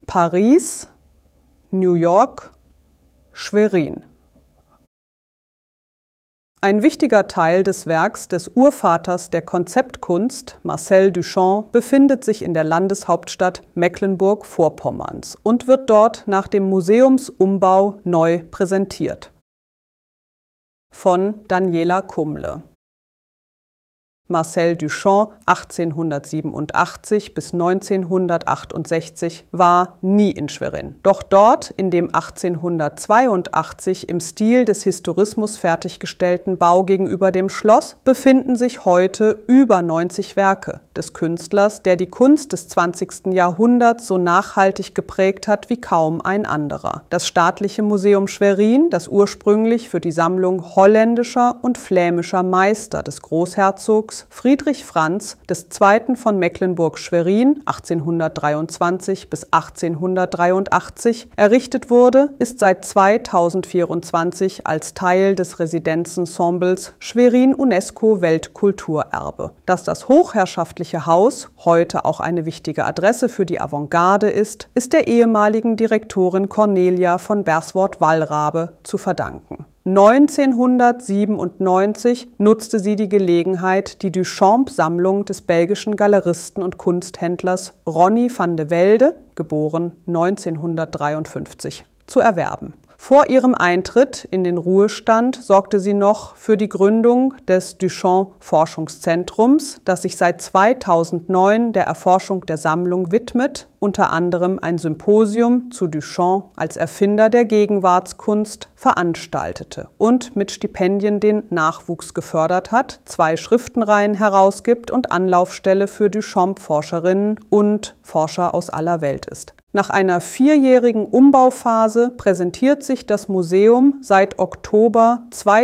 Paris, New York, Schwerin. Ein wichtiger Teil des Werks des Urvaters der Konzeptkunst, Marcel Duchamp, befindet sich in der Landeshauptstadt Mecklenburg-Vorpommerns und wird dort nach dem Museumsumbau neu präsentiert. Von Daniela Kumle. Marcel Duchamp, 1887 bis 1968, war nie in Schwerin. Doch dort, in dem 1882 im Stil des Historismus fertiggestellten Bau gegenüber dem Schloss, befinden sich heute über 90 Werke des Künstlers, der die Kunst des 20. Jahrhunderts so nachhaltig geprägt hat wie kaum ein anderer. Das Staatliche Museum Schwerin, das ursprünglich für die Sammlung holländischer und flämischer Meister des Großherzogs Friedrich Franz II. Von Mecklenburg-Schwerin 1823 bis 1883 errichtet wurde, ist seit 2024 als Teil des Residenzensembles Schwerin UNESCO-Weltkulturerbe. Dass das hochherrschaftliche Haus heute auch eine wichtige Adresse für die Avantgarde ist der ehemaligen Direktorin Cornelia von Berswordt-Wallrabe zu verdanken. 1997 nutzte sie die Gelegenheit, die Duchamp-Sammlung des belgischen Galeristen und Kunsthändlers Ronnie van de Velde, geboren 1953, zu erwerben. Vor ihrem Eintritt in den Ruhestand sorgte sie noch für die Gründung des Duchamp-Forschungszentrums, das sich seit 2009 der Erforschung der Sammlung widmet, unter anderem ein Symposium zu Duchamp als Erfinder der Gegenwartskunst veranstaltete und mit Stipendien den Nachwuchs gefördert hat, 2 Schriftenreihen herausgibt und Anlaufstelle für Duchamp-Forscherinnen und Forscher aus aller Welt ist. Nach einer 4-jährigen Umbauphase präsentiert sich das Museum seit Oktober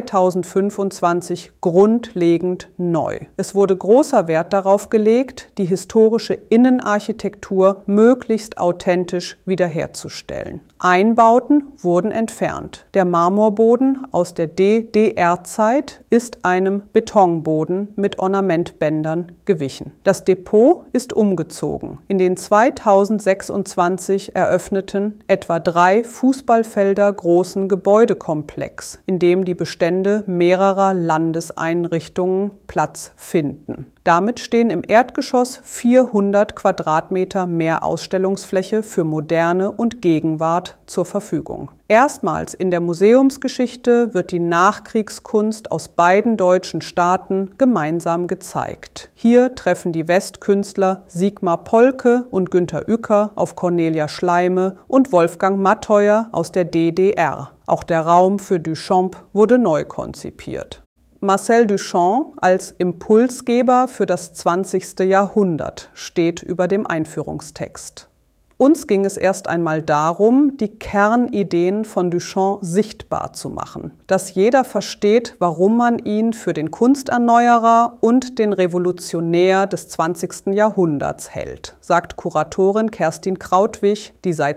2025 grundlegend neu. Es wurde großer Wert darauf gelegt, die historische Innenarchitektur möglichst authentisch wiederherzustellen. Einbauten wurden entfernt. Der Marmorboden aus der DDR-Zeit ist einem Betonboden mit Ornamentbändern gewichen. Das Depot ist umgezogen. In den 2026 eröffneten etwa 3 Fußballfelder großen Gebäudekomplex, in dem die Bestände mehrerer Landeseinrichtungen Platz finden. Damit stehen im Erdgeschoss 400 Quadratmeter mehr Ausstellungsfläche für Moderne und Gegenwart zur Verfügung. Erstmals in der Museumsgeschichte wird die Nachkriegskunst aus beiden deutschen Staaten gemeinsam gezeigt. Hier treffen die Westkünstler Sigmar Polke und Günter Uecker auf Cornelia Schleime und Wolfgang Matteuer aus der DDR. Auch der Raum für Duchamp wurde neu konzipiert. Marcel Duchamp als Impulsgeber für das 20. Jahrhundert steht über dem Einführungstext. Uns ging es erst einmal darum, die Kernideen von Duchamp sichtbar zu machen, dass jeder versteht, warum man ihn für den Kunsterneuerer und den Revolutionär des 20. Jahrhunderts hält, sagt Kuratorin Kerstin Krautwig, die seit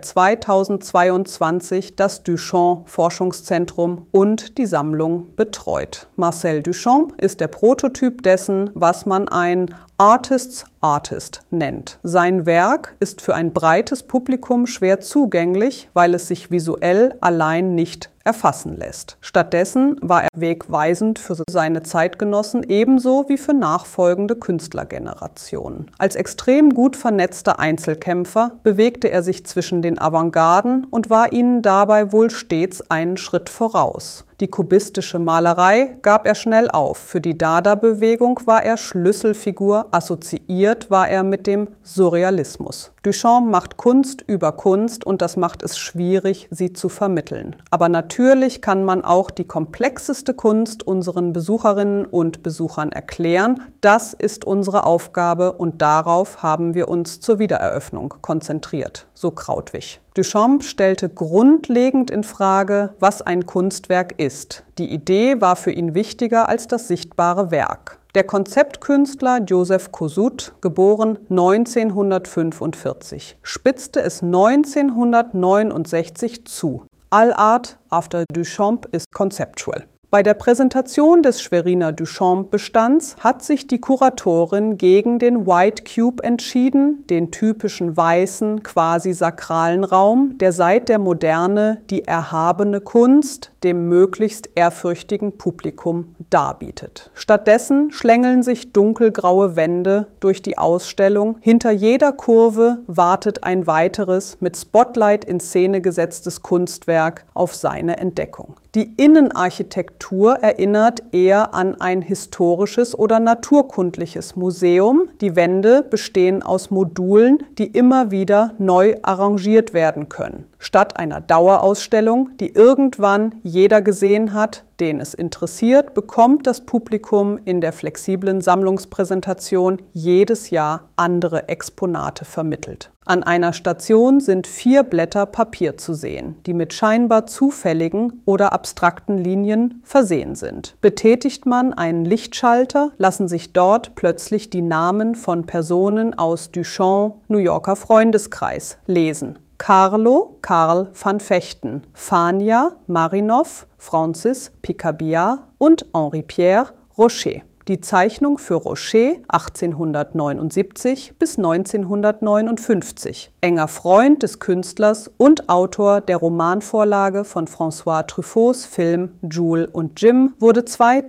2022 das Duchamp-Forschungszentrum und die Sammlung betreut. Marcel Duchamp ist der Prototyp dessen, was man ein Artist's Artist nennt. Sein Werk ist für ein breites Publikum schwer zugänglich, weil es sich visuell allein nicht erfassen lässt. Stattdessen war er wegweisend für seine Zeitgenossen ebenso wie für nachfolgende Künstlergenerationen. Als extrem gut vernetzter Einzelkämpfer bewegte er sich zwischen den Avantgarden und war ihnen dabei wohl stets einen Schritt voraus. Die kubistische Malerei gab er schnell auf. Für die Dada-Bewegung war er Schlüsselfigur, assoziiert war er mit dem Surrealismus. Duchamp macht Kunst über Kunst und das macht es schwierig, sie zu vermitteln. Aber natürlich kann man auch die komplexeste Kunst unseren Besucherinnen und Besuchern erklären. Das ist unsere Aufgabe und darauf haben wir uns zur Wiedereröffnung konzentriert, so Krautwig. Duchamp stellte grundlegend in Frage, was ein Kunstwerk ist. Die Idee war für ihn wichtiger als das sichtbare Werk. Der Konzeptkünstler Joseph Kosuth, geboren 1945, spitzte es 1969 zu. All art after Duchamp is conceptual. Bei der Präsentation des Schweriner Duchamp-Bestands hat sich die Kuratorin gegen den White Cube entschieden, den typischen weißen, quasi sakralen Raum, der seit der Moderne die erhabene Kunst dem möglichst ehrfürchtigen Publikum darbietet. Stattdessen schlängeln sich dunkelgraue Wände durch die Ausstellung. Hinter jeder Kurve wartet ein weiteres, mit Spotlight in Szene gesetztes Kunstwerk auf seine Entdeckung. Die Innenarchitektur erinnert eher an ein historisches oder naturkundliches Museum. Die Wände bestehen aus Modulen, die immer wieder neu arrangiert werden können. Statt einer Dauerausstellung, die irgendwann jeder gesehen hat, den es interessiert, bekommt das Publikum in der flexiblen Sammlungspräsentation jedes Jahr andere Exponate vermittelt. An einer Station sind 4 Blätter Papier zu sehen, die mit scheinbar zufälligen oder abstrakten Linien versehen sind. Betätigt man einen Lichtschalter, lassen sich dort plötzlich die Namen von Personen aus Duchamp, New Yorker Freundeskreis, lesen. Carlo, Karl van Vechten, Fania, Marinow, Francis Picabia und Henri-Pierre Rocher. Die Zeichnung für Rocher 1879 bis 1959. Enger Freund des Künstlers und Autor der Romanvorlage von François Truffauts Film Jules und Jim, wurde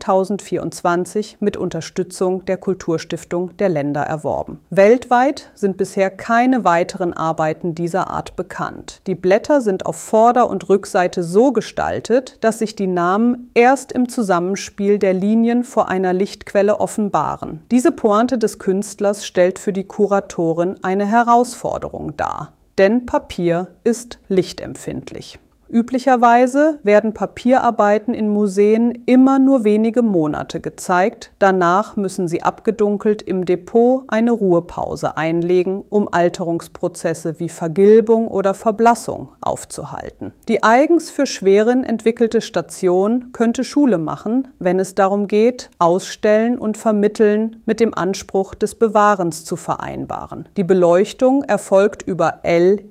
2024 mit Unterstützung der Kulturstiftung der Länder erworben. Weltweit sind bisher keine weiteren Arbeiten dieser Art bekannt. Die Blätter sind auf Vorder- und Rückseite so gestaltet, dass sich die Namen erst im Zusammenspiel der Linien vor einer Lichtquelle offenbaren. Diese Pointe des Künstlers stellt für die Kuratorin eine Herausforderung dar, denn Papier ist lichtempfindlich. Üblicherweise werden Papierarbeiten in Museen immer nur wenige Monate gezeigt. Danach müssen sie abgedunkelt im Depot eine Ruhepause einlegen, um Alterungsprozesse wie Vergilbung oder Verblassung aufzuhalten. Die eigens für Schwerin entwickelte Station könnte Schule machen, wenn es darum geht, Ausstellen und Vermitteln mit dem Anspruch des Bewahrens zu vereinbaren. Die Beleuchtung erfolgt über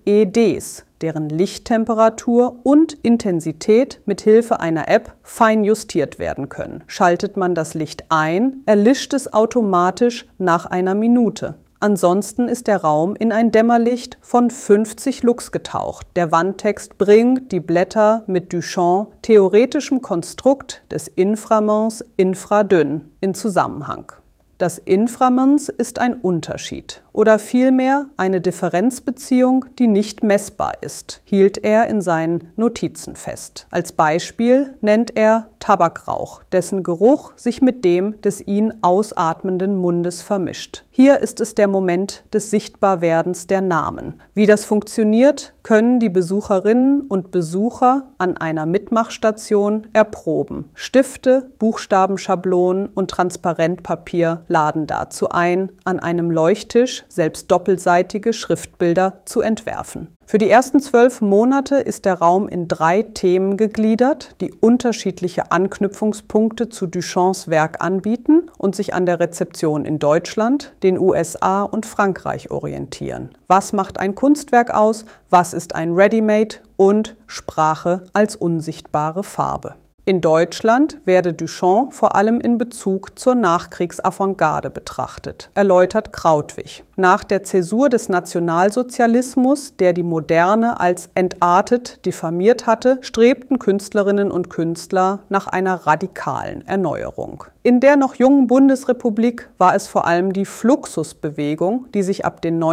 LEDs, deren Lichttemperatur und Intensität mit Hilfe einer App fein justiert werden können. Schaltet man das Licht ein, erlischt es automatisch nach einer Minute. Ansonsten ist der Raum in ein Dämmerlicht von 50 Lux getaucht. Der Wandtext bringt die Blätter mit Duchamp theoretischem Konstrukt des Inframens infradünn in Zusammenhang. Das Inframens ist ein Unterschied oder vielmehr eine Differenzbeziehung, die nicht messbar ist, hielt er in seinen Notizen fest. Als Beispiel nennt er Tabakrauch, dessen Geruch sich mit dem des ihn ausatmenden Mundes vermischt. Hier ist es der Moment des Sichtbarwerdens der Namen. Wie das funktioniert, können die Besucherinnen und Besucher an einer Mitmachstation erproben. Stifte, Buchstabenschablonen und Transparentpapier laden dazu ein, an einem Leuchttisch selbst doppelseitige Schriftbilder zu entwerfen. Für die ersten 12 Monate ist der Raum in 3 Themen gegliedert, die unterschiedliche Anknüpfungspunkte zu Duchamps Werk anbieten und sich an der Rezeption in Deutschland, den USA und Frankreich orientieren. Was macht ein Kunstwerk aus? Was ist ein Ready-Made? Und Sprache als unsichtbare Farbe. In Deutschland werde Duchamp vor allem in Bezug zur Nachkriegsavantgarde betrachtet, erläutert Krautwig. Nach der Zäsur des Nationalsozialismus, der die Moderne als entartet diffamiert hatte, strebten Künstlerinnen und Künstler nach einer radikalen Erneuerung. In der noch jungen Bundesrepublik war es vor allem die Fluxusbewegung, die sich ab den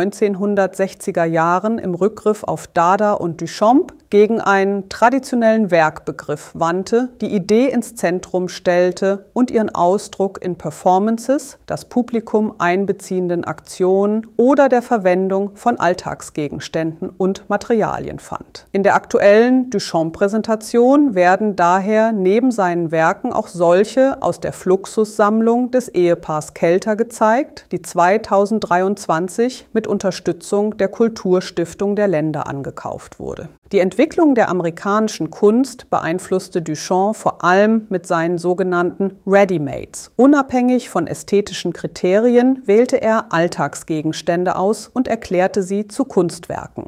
1960er Jahren im Rückgriff auf Dada und Duchamp gegen einen traditionellen Werkbegriff wandte, die Idee ins Zentrum stellte und ihren Ausdruck in Performances, das Publikum einbeziehenden Aktionen oder der Verwendung von Alltagsgegenständen und Materialien fand. In der aktuellen Duchamp-Präsentation werden daher neben seinen Werken auch solche aus der Fluxus- Luxussammlung des Ehepaars Kelter gezeigt, die 2023 mit Unterstützung der Kulturstiftung der Länder angekauft wurde. Die Entwicklung der amerikanischen Kunst beeinflusste Duchamp vor allem mit seinen sogenannten Ready-Mades. Unabhängig von ästhetischen Kriterien wählte er Alltagsgegenstände aus und erklärte sie zu Kunstwerken.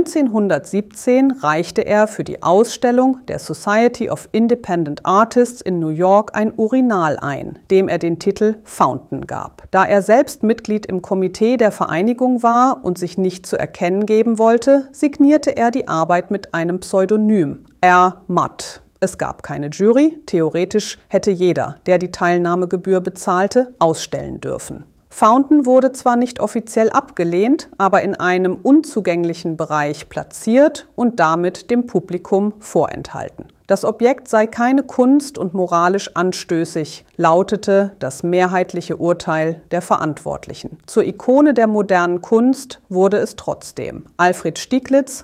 1917 reichte er für die Ausstellung der Society of Independent Artists in New York ein Urinal ein, dem er den Titel Fountain gab. Da er selbst Mitglied im Komitee der Vereinigung war und sich nicht zu erkennen geben wollte, signierte er die Arbeit mit einem Pseudonym, R. Mudd. Es gab keine Jury, theoretisch hätte jeder, der die Teilnahmegebühr bezahlte, ausstellen dürfen. Fountain wurde zwar nicht offiziell abgelehnt, aber in einem unzugänglichen Bereich platziert und damit dem Publikum vorenthalten. Das Objekt sei keine Kunst und moralisch anstößig, lautete das mehrheitliche Urteil der Verantwortlichen. Zur Ikone der modernen Kunst wurde es trotzdem. Alfred Stieglitz,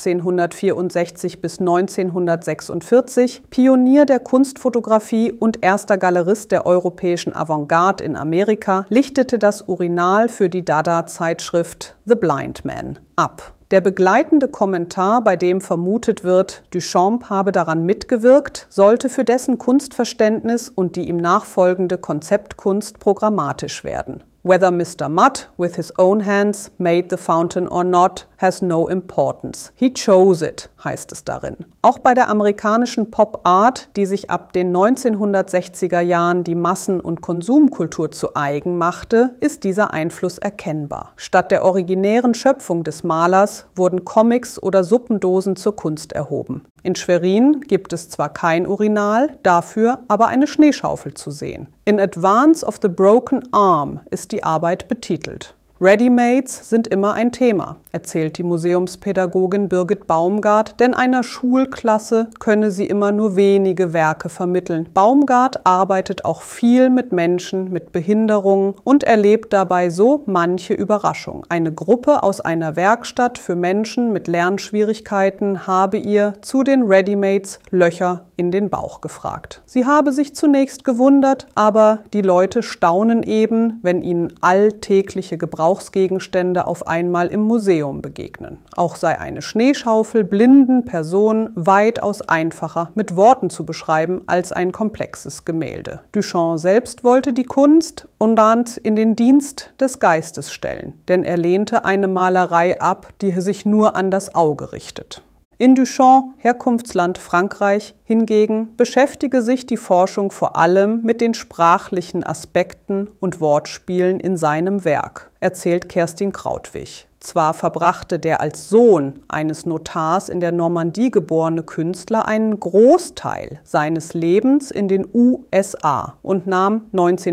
1864 bis 1946, Pionier der Kunstfotografie und erster Galerist der europäischen Avantgarde in Amerika, lichtete das Urinal für die Dada-Zeitschrift The Blind Man ab. Der begleitende Kommentar, bei dem vermutet wird, Duchamp habe daran mitgewirkt, sollte für dessen Kunstverständnis und die ihm nachfolgende Konzeptkunst programmatisch werden. Whether Mr. Mudd, with his own hands, made the fountain or not, has no importance. He chose it, heißt es darin. Auch bei der amerikanischen Pop Art, die sich ab den 1960er Jahren die Massen- und Konsumkultur zu eigen machte, ist dieser Einfluss erkennbar. Statt der originären Schöpfung des Malers wurden Comics oder Suppendosen zur Kunst erhoben. In Schwerin gibt es zwar kein Urinal, dafür aber eine Schneeschaufel zu sehen. In Advance of the Broken Arm ist die Arbeit betitelt. Ready-Mades sind immer ein Thema, erzählt die Museumspädagogin Birgit Baumgart, denn einer Schulklasse könne sie immer nur wenige Werke vermitteln. Baumgart arbeitet auch viel mit Menschen mit Behinderungen und erlebt dabei so manche Überraschung. Eine Gruppe aus einer Werkstatt für Menschen mit Lernschwierigkeiten habe ihr zu den Ready-Mades Löcher in den Bauch gefragt. Sie habe sich zunächst gewundert, aber die Leute staunen eben, wenn ihnen alltägliche Gebrauchsgegenstände auf einmal im Museum begegnen. Auch sei eine Schneeschaufel blinden Personen weitaus einfacher mit Worten zu beschreiben als ein komplexes Gemälde. Duchamp selbst wollte die Kunst und in den Dienst des Geistes stellen, denn er lehnte eine Malerei ab, die sich nur an das Auge richtet. In Duchamp, Herkunftsland Frankreich, hingegen beschäftige sich die Forschung vor allem mit den sprachlichen Aspekten und Wortspielen in seinem Werk, erzählt Kerstin Krautwig. Zwar verbrachte der als Sohn eines Notars in der Normandie geborene Künstler einen Großteil seines Lebens in den USA und nahm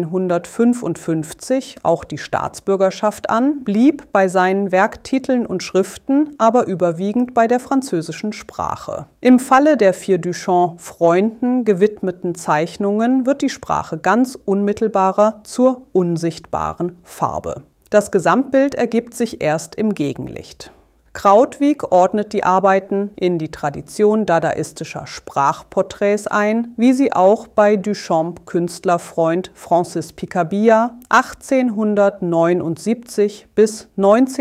1955 auch die Staatsbürgerschaft an, blieb bei seinen Werktiteln und Schriften aber überwiegend bei der französischen Sprache. Im Falle der 4 Duchamp-Freunden gewidmeten Zeichnungen wird die Sprache ganz unmittelbarer zur unsichtbaren Farbe. Das Gesamtbild ergibt sich erst im Gegenlicht. Krautwig ordnet die Arbeiten in die Tradition dadaistischer Sprachporträts ein, wie sie auch bei Duchamp Künstlerfreund Francis Picabia 1879 bis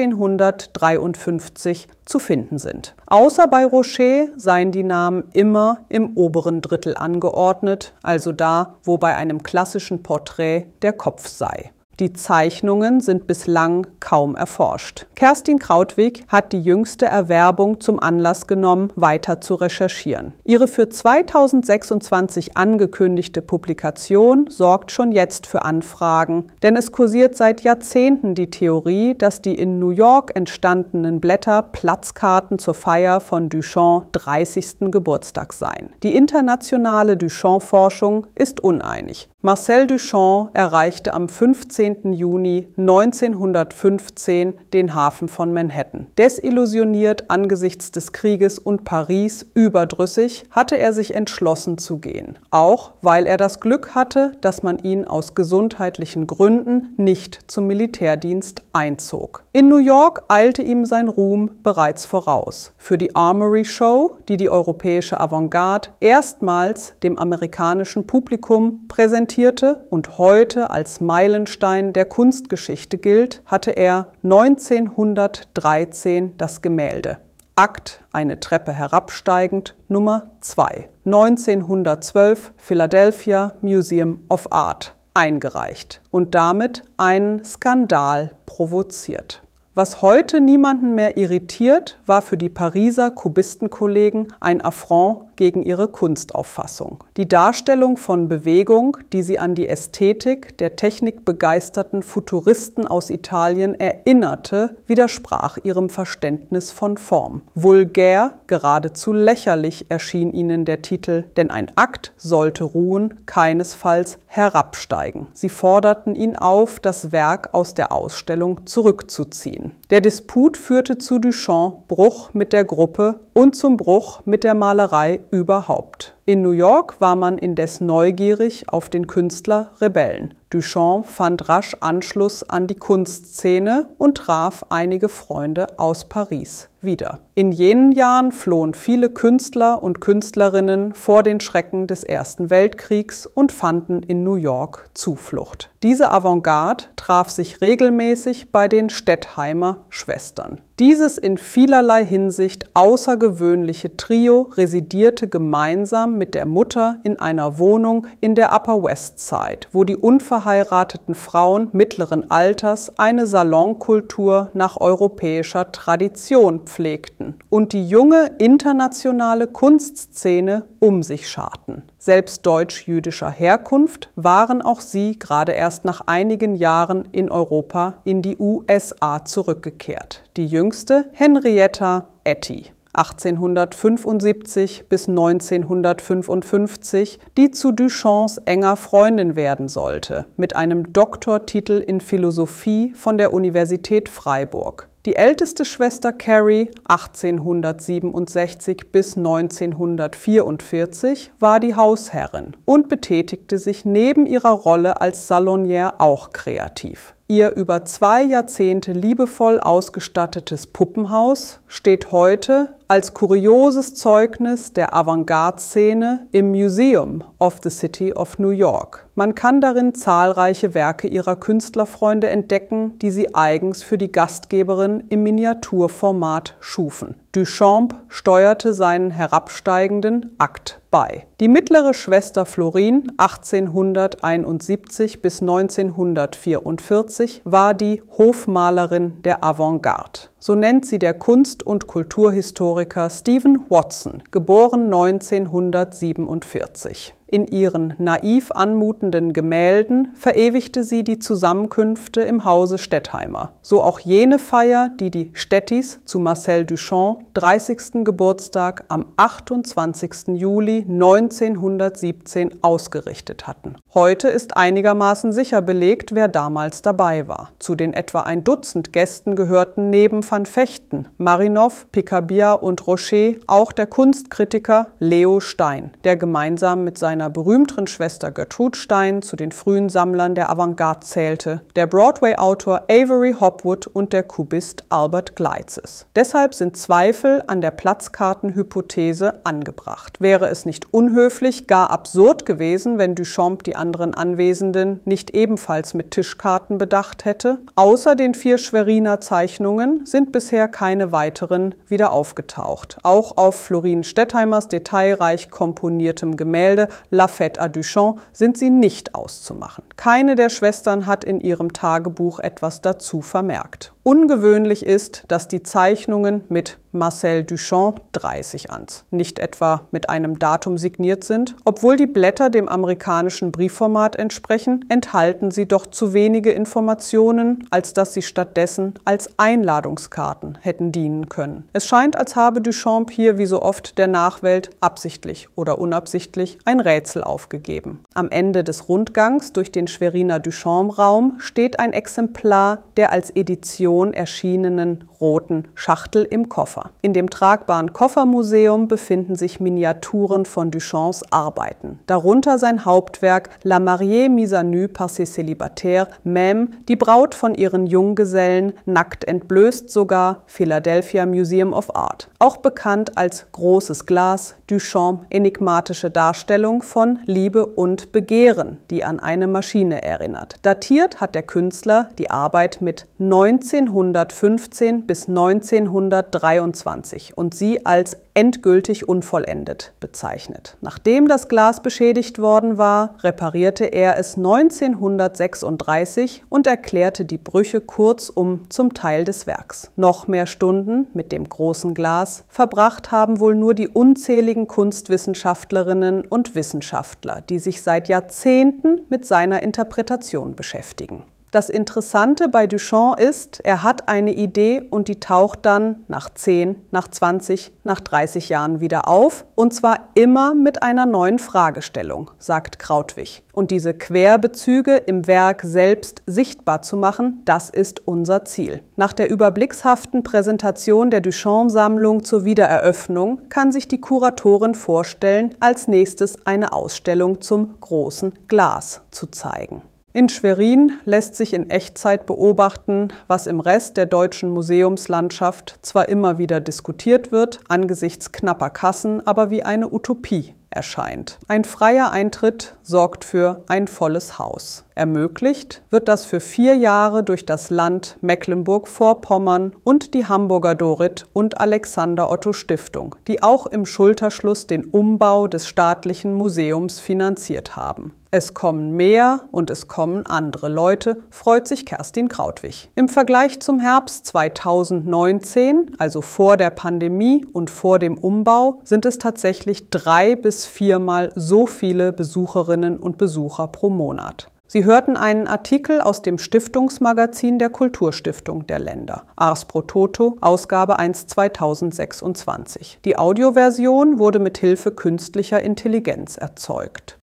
1953 zu finden sind. Außer bei Rocher seien die Namen immer im oberen Drittel angeordnet, also da, wo bei einem klassischen Porträt der Kopf sei. Die Zeichnungen sind bislang kaum erforscht. Kerstin Krautwig hat die jüngste Erwerbung zum Anlass genommen, weiter zu recherchieren. Ihre für 2026 angekündigte Publikation sorgt schon jetzt für Anfragen, denn es kursiert seit Jahrzehnten die Theorie, dass die in New York entstandenen Blätter Platzkarten zur Feier von Duchamps 30. Geburtstag seien. Die internationale Duchamp-Forschung ist uneinig. Marcel Duchamp erreichte am 15. Juni 1915 den Hafen von Manhattan. Desillusioniert angesichts des Krieges und Paris überdrüssig, hatte er sich entschlossen zu gehen. Auch weil er das Glück hatte, dass man ihn aus gesundheitlichen Gründen nicht zum Militärdienst einzog. In New York eilte ihm sein Ruhm bereits voraus. Für die Armory Show, die die europäische Avantgarde erstmals dem amerikanischen Publikum präsentierte, präsentierte und heute als Meilenstein der Kunstgeschichte gilt, hatte er 1913 das Gemälde Akt, eine Treppe herabsteigend, Nummer 2, 1912 Philadelphia Museum of Art, eingereicht und damit einen Skandal provoziert. Was heute niemanden mehr irritiert, war für die Pariser Kubistenkollegen ein Affront gegen ihre Kunstauffassung. Die Darstellung von Bewegung, die sie an die Ästhetik der technikbegeisterten Futuristen aus Italien erinnerte, widersprach ihrem Verständnis von Form. Vulgär, geradezu lächerlich erschien ihnen der Titel, denn ein Akt sollte ruhen, keinesfalls herabsteigen. Sie forderten ihn auf, das Werk aus der Ausstellung zurückzuziehen. Der Disput führte zu Duchamps' Bruch mit der Gruppe und zum Bruch mit der Malerei überhaupt. In New York war man indes neugierig auf den Künstler Rebellen. Duchamp fand rasch Anschluss an die Kunstszene und traf einige Freunde aus Paris wieder. In jenen Jahren flohen viele Künstler und Künstlerinnen vor den Schrecken des Ersten Weltkriegs und fanden in New York Zuflucht. Diese Avantgarde traf sich regelmäßig bei den Stettheimer Schwestern. Dieses in vielerlei Hinsicht außergewöhnliche Trio residierte gemeinsam mit der Mutter in einer Wohnung in der Upper West Side, wo die unverheirateten Frauen mittleren Alters eine Salonkultur nach europäischer Tradition pflegten und die junge internationale Kunstszene um sich scharten. Selbst deutsch-jüdischer Herkunft waren auch sie gerade erst nach einigen Jahren in Europa in die USA zurückgekehrt. Die jüngste Henrietta Etty, 1875 bis 1955, die zu Duchamps enger Freundin werden sollte, mit einem Doktortitel in Philosophie von der Universität Freiburg. Die älteste Schwester Carrie, 1867 bis 1944, war die Hausherrin und betätigte sich neben ihrer Rolle als Salonière auch kreativ. Ihr über 2 Jahrzehnte liebevoll ausgestattetes Puppenhaus steht heute als kurioses Zeugnis der Avantgarde-Szene im Museum of the City of New York. Man kann darin zahlreiche Werke ihrer Künstlerfreunde entdecken, die sie eigens für die Gastgeberin im Miniaturformat schufen. Duchamp steuerte seinen herabsteigenden Akt bei. Die mittlere Schwester Florine, 1871 bis 1944, war die Hofmalerin der Avantgarde. So nennt sie der Kunst- und Kulturhistoriker Stephen Watson, geboren 1947. In ihren naiv anmutenden Gemälden verewigte sie die Zusammenkünfte im Hause Stettheimer. So auch jene Feier, die die Stettis zu Marcel Duchamps 30. Geburtstag am 28. Juli 1917 ausgerichtet hatten. Heute ist einigermaßen sicher belegt, wer damals dabei war. Zu den etwa ein Dutzend Gästen gehörten neben Van Vechten, Marinow, Picabia und Rocher auch der Kunstkritiker Leo Stein, der gemeinsam mit seiner berühmteren Schwester Gertrude Stein zu den frühen Sammlern der Avantgarde zählte, der Broadway-Autor Avery Hopwood und der Kubist Albert Gleizes. Deshalb sind Zweifel an der Platzkartenhypothese angebracht. Wäre es nicht unhöflich, gar absurd gewesen, wenn Duchamp die anderen Anwesenden nicht ebenfalls mit Tischkarten bedacht hätte? Außer den 4 Schweriner Zeichnungen sind bisher keine weiteren wieder aufgetaucht. Auch auf Florine Stettheimers detailreich komponiertem Gemälde La Fête à Duchamp sind sie nicht auszumachen. Keine der Schwestern hat in ihrem Tagebuch etwas dazu vermerkt. Ungewöhnlich ist, dass die Zeichnungen mit Marcel Duchamp 30 ans, nicht etwa mit einem Datum signiert sind. Obwohl die Blätter dem amerikanischen Briefformat entsprechen, enthalten sie doch zu wenige Informationen, als dass sie stattdessen als Einladungskarten hätten dienen können. Es scheint, als habe Duchamp hier wie so oft der Nachwelt absichtlich oder unabsichtlich ein Rätsel aufgegeben. Am Ende des Rundgangs durch den Schweriner Duchamp-Raum steht ein Exemplar der als Edition erschienenen roten Schachtel im Koffer. In dem tragbaren Koffermuseum befinden sich Miniaturen von Duchamps Arbeiten, darunter sein Hauptwerk La mariée mise à nu par ses célibataires, même, die Braut von ihren Junggesellen, nackt entblößt sogar, Philadelphia Museum of Art. Auch bekannt als Großes Glas, Duchamp enigmatische Darstellung von Liebe und Begehren, die an eine Maschine erinnert. Datiert hat der Künstler die Arbeit mit 1915 bis 1923 und sie als endgültig unvollendet bezeichnet. Nachdem das Glas beschädigt worden war, reparierte er es 1936 und erklärte die Brüche kurzum zum Teil des Werks. Noch mehr Stunden mit dem großen Glas verbracht haben wohl nur die unzähligen Kunstwissenschaftlerinnen und Wissenschaftler, die sich seit Jahrzehnten mit seiner Interpretation beschäftigen. Das Interessante bei Duchamp ist, er hat eine Idee und die taucht dann nach 10, nach 20, nach 30 Jahren wieder auf, und zwar immer mit einer neuen Fragestellung, sagt Krautwig. Und diese Querbezüge im Werk selbst sichtbar zu machen, das ist unser Ziel. Nach der überblickshaften Präsentation der Duchamp-Sammlung zur Wiedereröffnung kann sich die Kuratorin vorstellen, als nächstes eine Ausstellung zum großen Glas zu zeigen. In Schwerin lässt sich in Echtzeit beobachten, was im Rest der deutschen Museumslandschaft zwar immer wieder diskutiert wird, angesichts knapper Kassen aber wie eine Utopie erscheint. Ein freier Eintritt sorgt für ein volles Haus. Ermöglicht wird das für 4 Jahre durch das Land Mecklenburg-Vorpommern und die Hamburger Dorit und Alexander Otto Stiftung, die auch im Schulterschluss den Umbau des staatlichen Museums finanziert haben. Es kommen mehr und es kommen andere Leute, freut sich Kerstin Krautwig. Im Vergleich zum Herbst 2019, also vor der Pandemie und vor dem Umbau, sind es tatsächlich 3- bis 4-mal so viele Besucherinnen und Besucher pro Monat. Sie hörten einen Artikel aus dem Stiftungsmagazin der Kulturstiftung der Länder, Ars pro Toto, Ausgabe 1 2026. Die Audioversion wurde mit Hilfe künstlicher Intelligenz erzeugt.